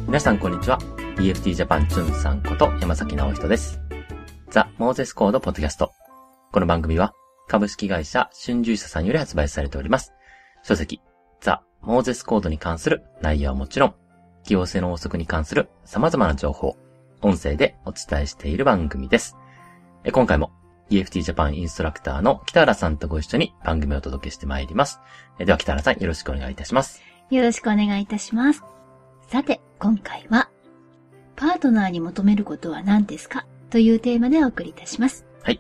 皆さんこんにちは。EFT ジャパンチュンさんこと山崎直人です。ザ・モーゼスコードポッドキャスト。この番組は株式会社春秋社さんより発売されております。書籍、ザ・モーゼスコードに関する内容はもちろん、起用性の法則に関する様々な情報、音声でお伝えしている番組です。今回も EFT ジャパンインストラクターの北原さんとご一緒に番組をお届けしてまいります。では北原さんよろしくお願いいたします。 よろしくお願いいたします。さて、今回は、パートナーに求めることは何ですかというテーマでお送りいたします。 はい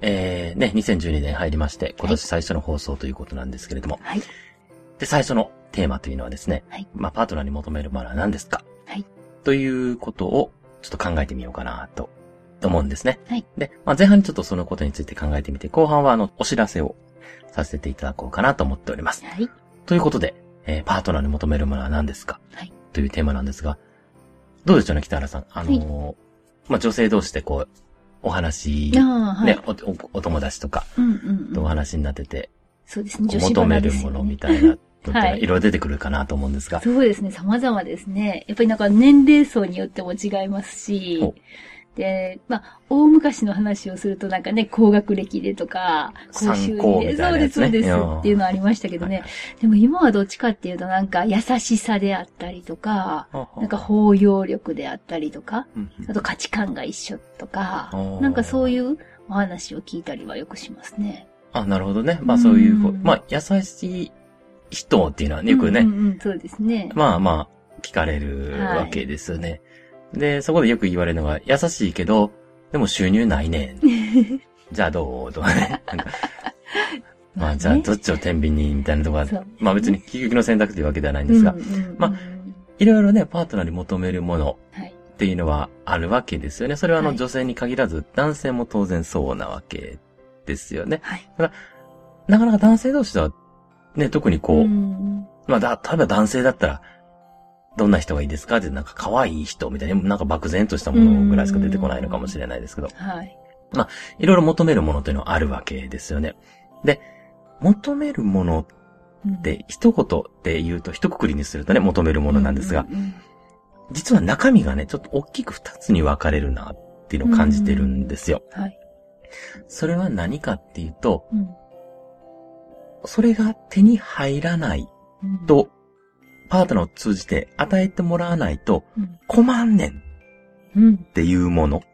。2012年入りまして、今年最初の放送ということなんですけれども。 はい。 で、最初のテーマというのはですね、 はい。 パートナーに求めるものは何ですかはい。 ということを、ちょっと考えてみようかなと思うんですね。 はい。 で、前半にちょっとそのことについて考えてみて、後半はお知らせをさせていただこうかなと思っております。 はい。 ということで、パートナーに求めるものは何ですかはい。 というテーマなんですが、どうでしょうね、北原さん。女性同士でこう、お話、 はいね、お友達とか、とお話になってて、 そうですね、 求めるものみたいなのってはいいろいろ出てくるかなと思うんですが。 そうですね、様々ですね。やっぱりなんか年齢層によっても違いますし、で、大昔の話をするとなんかね、高学歴でとか、 高収入で、 そうです、そうですっていうのありましたけどね。でも今はどっちかっていうとなんか優しさであったりとか、なんか包容力であったりとか、あと価値観が一緒とか、なんかそういうお話を聞いたりはよくしますね。 なるほどね。そういう、優しい人っていうのはよくね、 そうですね。 聞かれるわけですよね。で、そこでよく言われるのが、優しいけど、でも収入ないねん。じゃあどうとかね。じゃあどっちを天秤にみたいなところは、別に究極の選択というわけではないんですが、いろいろね、パートナーに求めるものっていうのはあるわけですよね。それは女性に限らず、男性も当然そうなわけですよね。だからなかなか男性同士では、ね、特にこう、例えば男性だったら、どんな人がいいですかってなんか可愛い人みたいになんか漠然としたものぐらいしか出てこないのかもしれないですけど。 はい。 いろいろ求めるものというのはあるわけですよね。で、求めるものって一言で言うと一括りにするとね、求めるものなんですが、実は中身がね、ちょっと大きく二つに分かれるなっていうのを感じてるんですよ。 はい。 それは何かっていうと、それが手に入らないと、パートナーを通じて与えてもらわないと困んねんっていうもの。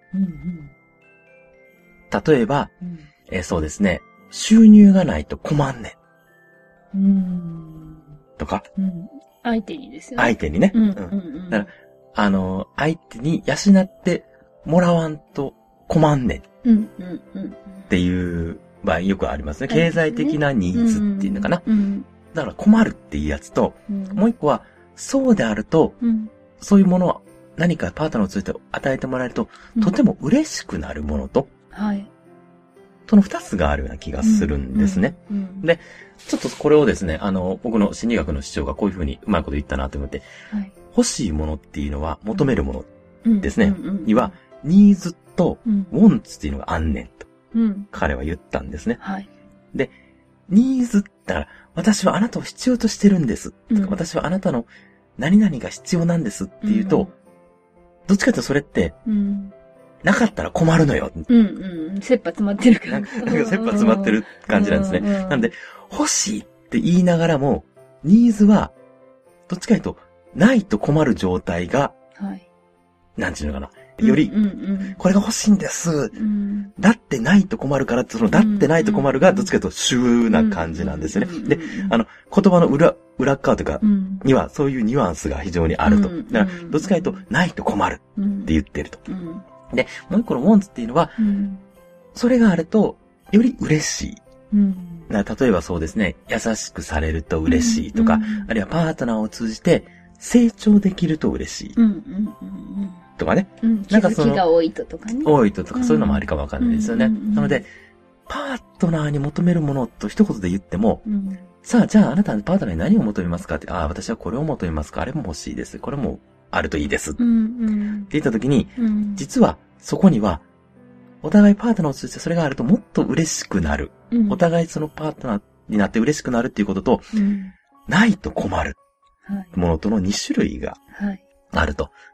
例えば、そうですね、収入がないと困んねん。とか、 相手にですよね。 相手にね。だから、相手に養ってもらわんと困んねん。っていう場合よくありますね。経済的なニーズっていうのかな。だから困るっていうやつと、もう一個は、そうであると、そういうものは何かパートナーを通じて与えてもらえると、とても嬉しくなるものと、その二つがあるような気がするんですね。で、ちょっとこれをですね、僕の心理学の師匠がこういうふうにうまいこと言ったなと思って、欲しいものっていうのは求めるものですね。には、ニーズとウォンツっていうのがあんねんと、彼は言ったんですね。で、ニーズだから、私はあなたを必要としてるんです。私はあなたの何々が必要なんですっていうと、どっちかというとそれって、なかったら困るのよ。 切羽詰まってるから。 切羽詰まってる感じなんですね。なので、欲しいって言いながらも、ニーズは、どっちかというと、ないと困る状態が、なんていうのかな。より、これが欲しいんです。だってないと困るからって、そのだってないと困るが、どっちかというと、主な感じなんですよね。で、言葉の裏側というか、にはそういうニュアンスが非常にあると。だから、どっちかというと、ないと困るって言ってると。で、もう一個のウォンツっていうのは、それがあると、より嬉しい。例えばそうですね、優しくされると嬉しいとか、あるいはパートナーを通じて成長できると嬉しい。とかね。 なんか気づきが多いととかね。 多いととか、そういうのもありかもわかんないですよね。なので、パートナーに求めるものと一言で言っても、さあ、じゃああなたのパートナーに何を求めますかって、私はこれを求めますか、あれも欲しいです。これもあるといいです。って言ったときに、実はそこには、お互いパートナーを通じてそれがあるともっと嬉しくなる。お互いそのパートナーになって嬉しくなるっていうことと、ないと困るものとの2種類があると。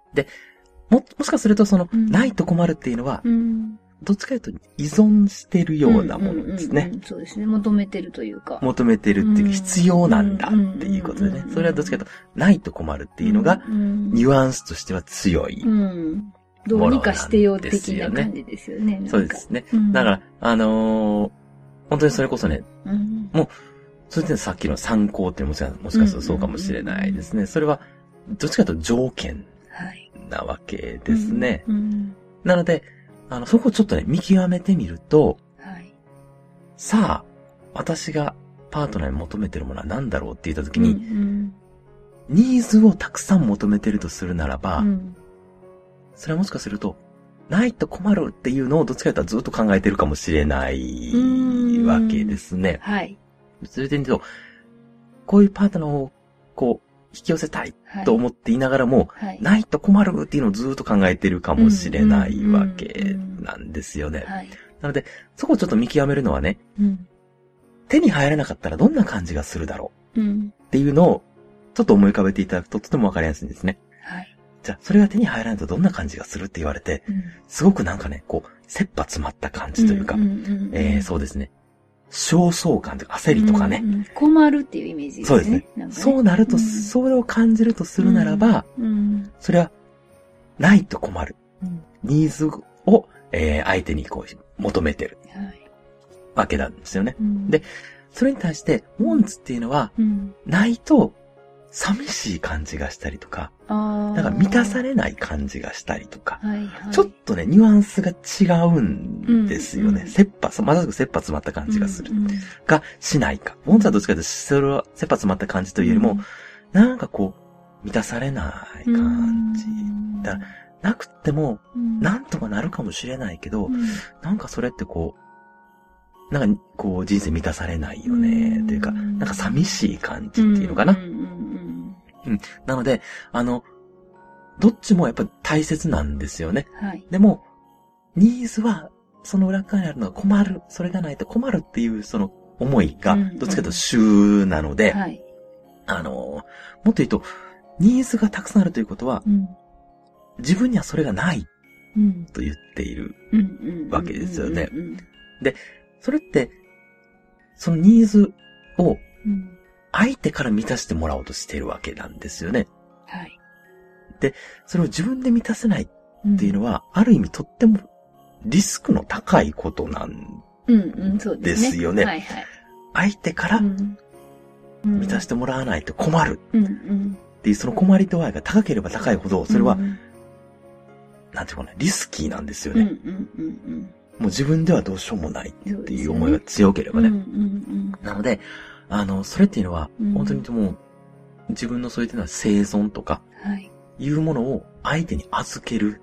で、もしかするとないと困るっていうのは、どっちかというと依存してるようなものですね。 そうですね。求めてるというか。 求めてるっていうか必要なんだっていうことでね。それはどっちかというと、ないと困るっていうのが、ニュアンスとしては強い。 どうにかしてよ的な感じですよね。 そうですね。だから、本当にそれこそね、もう、それでさっきの参考っていうのももしかするとそうかもしれないですね。それは、どっちかというと条件なわけですね。なので、そこをちょっとね、見極めてみると、さあ、私がパートナーに求めてるものは何だろうって言ったときに、ニーズをたくさん求めてるとするならば、それはもしかすると、ないと困るっていうのをどっちかというとずっと考えてるかもしれないわけですね。それで言うと、こういうパートナーをこう、引き寄せたいと思っていながらも、ないと困るっていうのをずっと考えてるかもしれないわけなんですよね。なので、そこをちょっと見極めるのはね、手に入らなかったらどんな感じがするだろうっていうのをちょっと思い浮かべていただくととてもわかりやすいんですね。じゃあ、それが手に入らないとどんな感じがするって言われて、すごくなんかね、こう、切羽詰まった感じというか、そうですね。焦燥感とか焦りとかね。 困るっていうイメージですね。 そうですね。そうなると、それを感じるとするならば、それは、ないと困る。ニーズを、相手にこう、求めてる。わけなんですよね。で、それに対して、ウォンツっていうのは、ないと、寂しい感じがしたりとか、なんか満たされない感じがしたりとか、ちょっとね、ニュアンスが違うんですよね。まさしく切羽詰まった感じがする。が、しないか。ウォンツはどっちかというと、それは切羽詰まった感じというよりも、なんかこう、満たされない感じ。だからなくっても、なんとかなるかもしれないけど、なんかそれってこう、なんかこう人生満たされないよね、というか、なんか寂しい感じっていうのかな。なので、どっちもやっぱり大切なんですよね。でも、ニーズは、その裏側にあるのは困る、それがないと困るっていうその思いが、どっちかというと主なので、もっと言うと、ニーズがたくさんあるということは、自分にはそれがないと言っているわけですよね。で、それって、そのニーズを相手から満たしてもらおうとしているわけなんですよね。で、それを自分で満たせないっていうのは、ある意味とってもリスクの高いことなんですよね。相手から満たしてもらわないと困るっていうその困り度合いが高ければ高いほど、それは、なんていうかな、リスキーなんですよね。もう自分ではどうしようもないっていう思いが強ければね。なので、それっていうのは、本当にもう、自分のそういうのは生存とか、いうものを相手に預ける。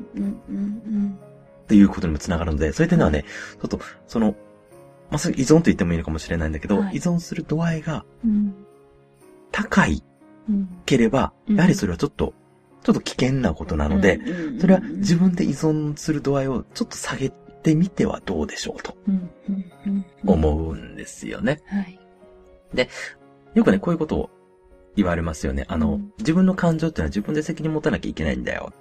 っていうことにもつながるので、そういったのはね、ちょっと、まさに依存と言ってもいいのかもしれないんだけど、依存する度合いが、高いければ、やはりそれはちょっと危険なことなので、それは自分で依存する度合いをちょっと下げてみてはどうでしょうと、思うんですよね。で、よくね、こういうことを言われますよね。自分の感情っていうのは自分で責任持たなきゃいけないんだよ。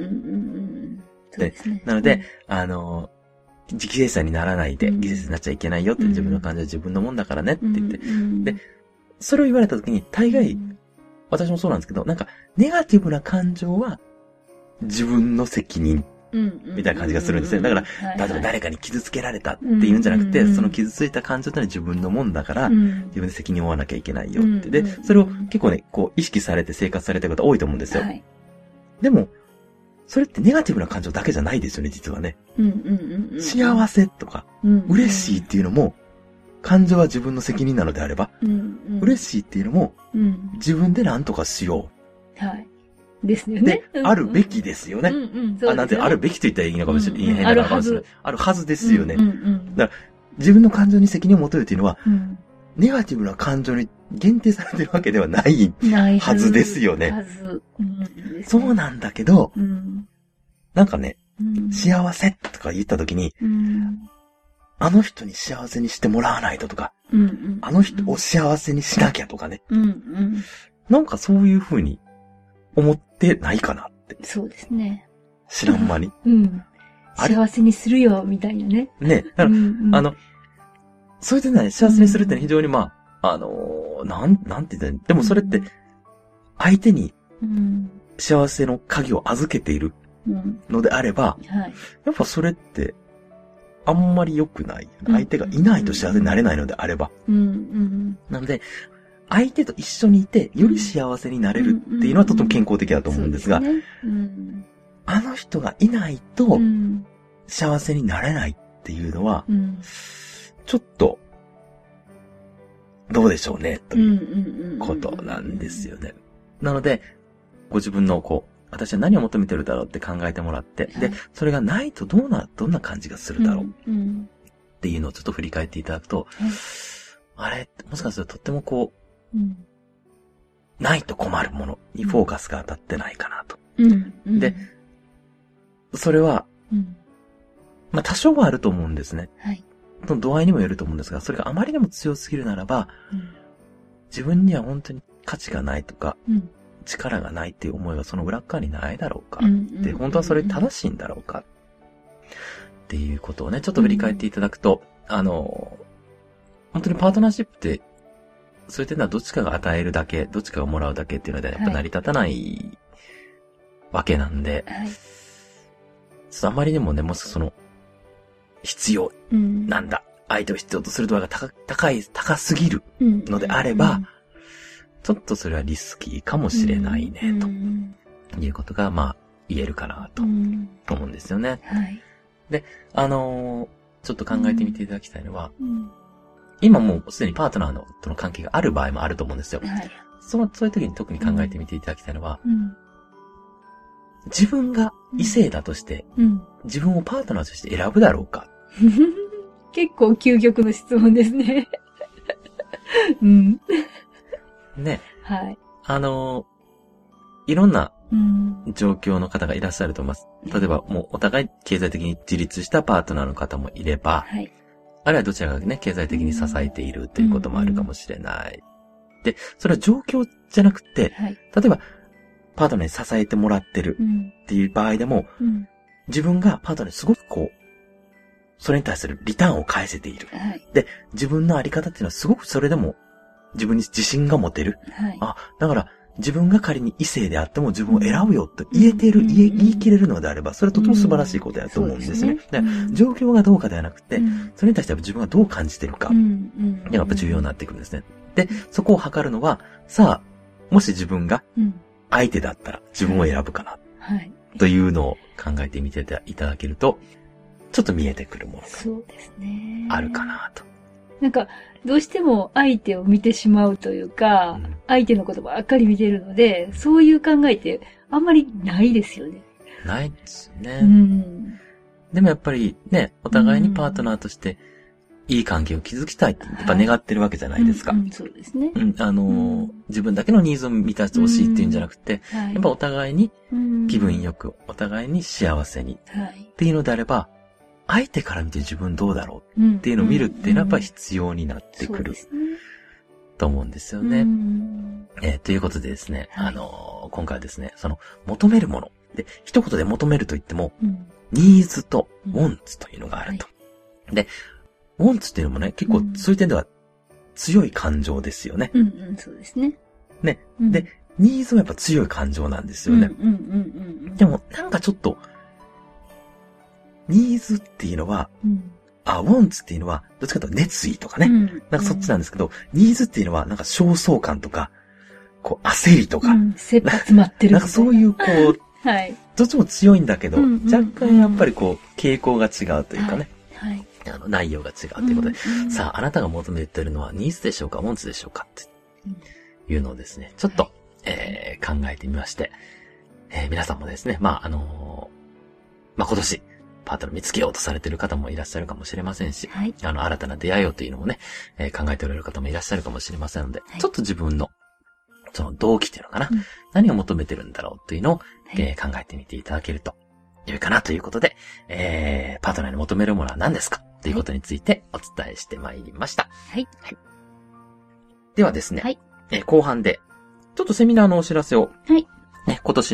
なので、犠牲者にならないで、犠牲者になっちゃいけないよって、自分の感情は自分のもんだからねって言って。で、それを言われたときに、大概、私もそうなんですけど、なんか、ネガティブな感情は、自分の責任、みたいな感じがするんですね。だから、例えば誰かに傷つけられたっていうんじゃなくて、その傷ついた感情ってのは自分のもんだから、自分で責任を負わなきゃいけないよって。で、それを結構ね、こう、意識されて生活されてる方多いと思うんですよ。でも、それってネガティブな感情だけじゃないですよね、実はね。幸せとか、嬉しいっていうのも、感情は自分の責任なのであれば、嬉しいっていうのも、自分で何とかしよう。ですよね。 で、あるべきですよね。なんて、あるべきと言ったらいいのかもしれない。 あるはず。 あるはずですよね。だから、自分の感情に責任を持てるっていうのは、ネガティブな感情に限定されてるわけではないはずですよね。そうなんだけど、なんかね、幸せとか言ったときに、あの人に幸せにしてもらわないととか、あの人を幸せにしなきゃとかね。なんかそういう風に思ってないかなっ 。 そうですね。 知らん間に。 うん。幸せにするよ、みたいなね。 ね。だから、そういう点でね、幸せにするって非常になんて言ったら、でもそれって、相手に、幸せの鍵を預けているのであれば、やっぱそれって、あんまり良くない。相手がいないと幸せになれないのであれば。なので、相手と一緒にいて、より幸せになれるっていうのはとても健康的だと思うんですが、あの人がいないと、幸せになれないっていうのは、ちょっと、どうでしょうね、ということなんですよね。なので、ご自分の私は何を求めてるだろうって考えてもらって、で、それがないとどんな感じがするだろうっていうのをちょっと振り返っていただくと、あれ、もしかするととってもないと困るものにフォーカスが当たってないかなと。で、それは、多少はあると思うんですね。その度合いにもよると思うんですが、それがあまりにも強すぎるならば、自分には本当に価値がないとか、力がないっていう思いがその裏っ側にないだろうかで、本当はそれ正しいんだろうかっていうことをね、ちょっと振り返っていただくと、本当にパートナーシップって、そういう点ではどっちかが与えるだけ、どっちかがもらうだけっていうのでやっぱ成り立たないわけなんで、ちょっとあまりにもね、もし必要なんだ。相手を必要とする度合いが高すぎるのであれば、ちょっとそれはリスキーかもしれないね、ということが、言えるかな、と思うんですよね。で、ちょっと考えてみていただきたいのは、今もうすでにパートナーとの関係がある場合もあると思うんですよ。そういう時に特に考えてみていただきたいのは、自分が異性だとして、自分をパートナーとして選ぶだろうか。 結構究極の質問ですね。 ね。いろんな状況の方がいらっしゃると思います。例えば、もうお互い経済的に自立したパートナーの方もいれば、あるいはどちらかがね、経済的に支えているということもあるかもしれない。で、それは状況じゃなくて、例えば、パートナーに支えてもらってるっていう場合でも、自分がパートナーにすごくそれに対するリターンを返せている。で、自分のあり方っていうのはすごくそれでも自分に自信が持てる。だから自分が仮に異性であっても自分を選ぶよって言えてる、言い切れるのであれば、それはとても素晴らしいことだと思うんですね。状況がどうかではなくて、それに対しては自分がどう感じてるか、やっぱ重要になってくるんですね。で、そこを測るのは、さあ、もし自分が相手だったら自分を選ぶかな、というのを考えてみていただけると、ちょっと見えてくるものがあるかなと。 なんか、どうしても相手を見てしまうというか、相手のことばっかり見てるので、そういう考えってあんまりないですよね。 ないですよね。でもやっぱりね、お互いにパートナーとしていい関係を築きたいってやっぱ願ってるわけじゃないですか。 そうですね。 自分だけのニーズを満たしてほしいっていうんじゃなくて、やっぱお互いに気分よく、お互いに幸せにっていうのであれば、相手から見て自分どうだろうっていうのを見るっていうのはやっぱり必要になってくると思うんですよね。ということでですね、今回はですね、求めるもの。で、一言で求めると言っても、ニーズとウォンツというのがあると。で、ウォンツっていうのもね、結構そういう点では強い感情ですよね。 そうですね。 ね。で、ニーズもやっぱ強い感情なんですよね。でも、なんかちょっと、ニーズっていうのは、ウォンツっていうのは、どっちかというと熱意とかね。なんかそっちなんですけど、ニーズっていうのは、なんか焦燥感とか、焦りとか。 切羽詰まってる。 なんかそういう、どっちも強いんだけど、若干やっぱり傾向が違うというかね。内容が違うということで、さあ、あなたが求めているのはニーズでしょうか、ウォンツでしょうかっていうのをですね、ちょっと、考えてみまして、皆さんもですね、今年、パートナー見つけようとされている方もいらっしゃるかもしれませんし、新たな出会いをというのもね、考えておられる方もいらっしゃるかもしれませんので、ちょっと自分の、その動機っていうのかな、何を求めてるんだろうというのを、考えてみていただけると良いかなということで、パートナーに求めるものは何ですかということについてお伝えしてまいりました。ではですね、後半で、ちょっとセミナーのお知らせを、今年の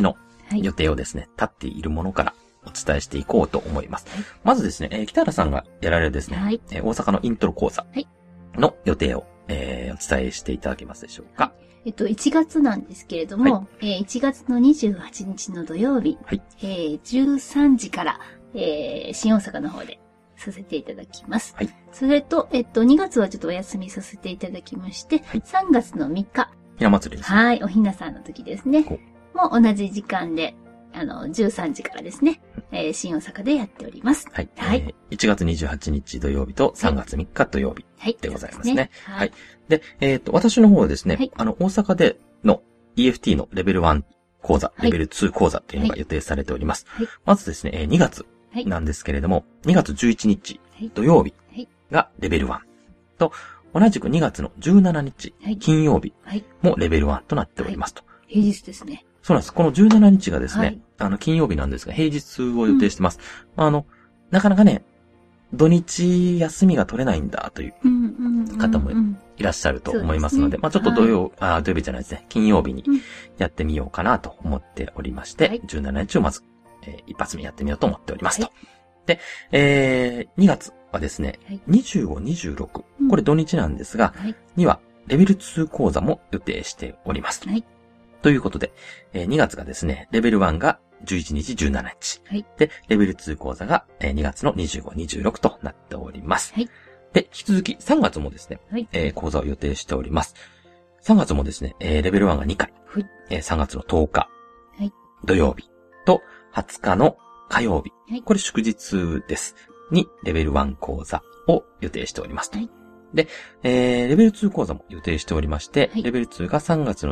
予定をですね、立っているものからお伝えしていこうと思います。まずですね、北原さんがやられるですね、大阪のイントロ講座の予定を、お伝えしていただけますでしょうか。 1月なんですけれども、1月の28日の土曜日、13時から、新大阪の方でさせていただきます。それと、2月はちょっとお休みさせていただきまして、3月の3日。 ひな祭りですね。 おひなさんの時ですね。もう同じ時間で、13時からですね、新大阪でやっております。 1月28日土曜日と3月3日土曜日でございますね。で、私の方はですね、大阪での EFT のレベル1講座、レベル2講座というのが予定されております。まずですね、2月なんですけれども、2月11日土曜日がレベル1と、同じく2月の17日金曜日もレベル1となっておりますと。 平日ですね。 そうなんです。この17日がですね、金曜日なんですが、平日を予定してます。なかなかね、土日休みが取れないんだという方もいらっしゃると思いますので、ちょっと土曜日じゃないですね、金曜日にやってみようかなと思っておりまして、17日をまず、一発目やってみようと思っておりますと。で、2月はですね、25、26、これ土日なんですが、にはレベル2講座も予定しております。ということで、2月がですね、レベル1が11日、17日。で、レベル2講座が2月の25、26となっております。で、引き続き3月もですね、講座を予定しております。3月もですね、レベル1が2回。3月の10日、土曜日と20日の火曜日。これ祝日です。に、レベル1講座を予定しておりますと。で、レベル2講座も予定しておりまして、レベル2が3月の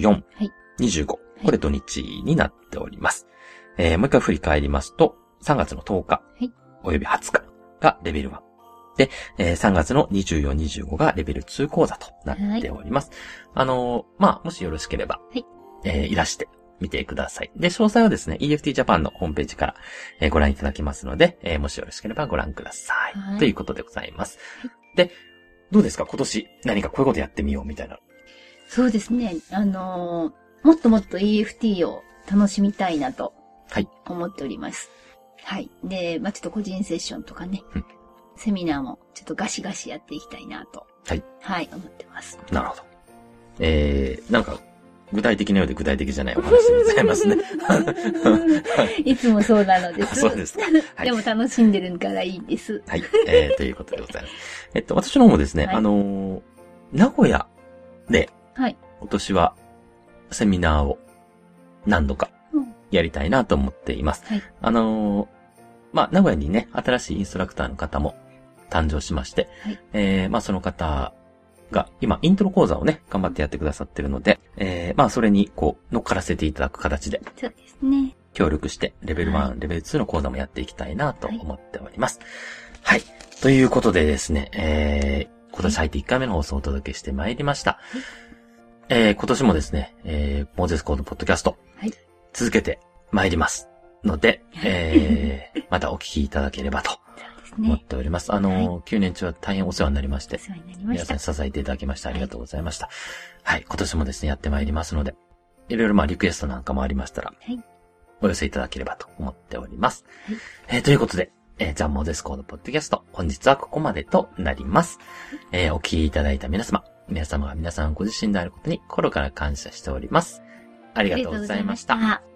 24、25、これ土日になっております。もう一回振り返りますと、3月の10日、および20日がレベル1。で、3月の24、25がレベル2講座となっております。もしよろしければ、いらしてみてください。で、詳細はですね、EFT Japan のホームページから、ご覧いただけますので、もしよろしければご覧ください。ということでございます。で、どうですか今年何かこういうことやってみようみたいな。 そうですね。もっともっと EFT を楽しみたいなと思っております。で、ちょっと個人セッションとかね、セミナーもちょっとガシガシやっていきたいなと。思ってます。 なるほど。なんか、具体的なようで具体的じゃないお話でございますね。 いつもそうなのです。 そうですか。 でも楽しんでるからいいです。 ということでございます。私の方もですね、名古屋で、今年はセミナーを何度かやりたいなと思っています。名古屋にね、新しいインストラクターの方も誕生しまして、その方が今イントロ講座をね、頑張ってやってくださってるので、それに乗っからせていただく形で、 そうですね。 協力してレベル1、レベル2の講座もやっていきたいなと思っております。ということでですね、今年入って1回目の放送をお届けしてまいりました。今年もですね、モーゼスコードポッドキャスト、続けてまいりますので、またお聞きいただければと思っております。9年中は大変お世話になりまして、皆さん支えていただきましてありがとうございました。今年もですね、やってまいりますので、いろいろリクエストなんかもありましたら、お寄せいただければと思っております。ということで、ジャンモーゼスコードポッドキャスト、本日はここまでとなります。お聞きいただいた皆様が皆さんご自身であることに心から感謝しております。ありがとうございました。